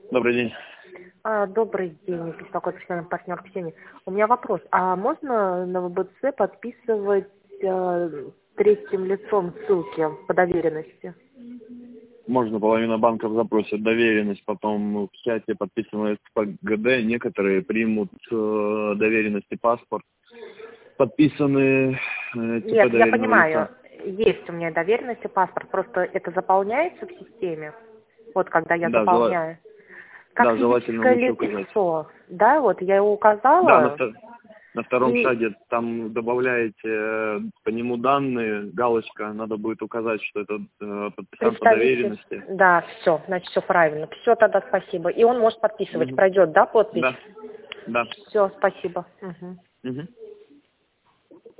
Добрый день. Добрый день, беспокоит постоянный партнер Ксения. У меня вопрос. А можно на ВБЦ подписывать третьим лицом ссылки по доверенности? Можно, половина банков запросит доверенность, потом в чате подписывается по ГД, некоторые примут доверенность и паспорт. Подписаны Нет, я доверенного понимаю. лица. Есть у меня доверенность и паспорт. Просто это заполняется в системе. Вот когда я Да, заполняю. Как да, желательно физическое лучше указать. лицо. Да, вот я его Да, указала. на втором И шаге там добавляете по нему данные, галочка, надо будет указать, что это подписант по представитель. доверенности. Да, все, значит, все правильно. Все тогда спасибо. И он может подписывать. Мгм. Пройдет, да, подпись? Да, да. Все, спасибо. Угу. Мгм.